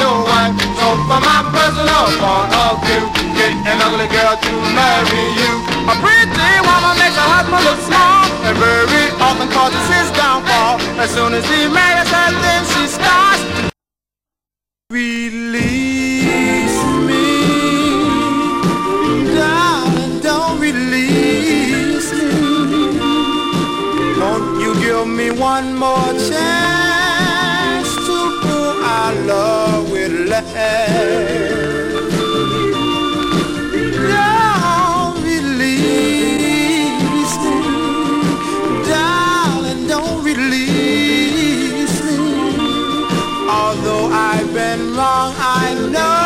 your wife. So for my personal point of view, get an ugly girl to marry you. A pretty woman makes her husband look small, and very often causes his downfall. As soon as he marries her, then she starts to release me. Darling, don't release me. Won't you give me one more chance to prove our love will last? Don't release me, darling, don't release me. Although I've been wrong, I know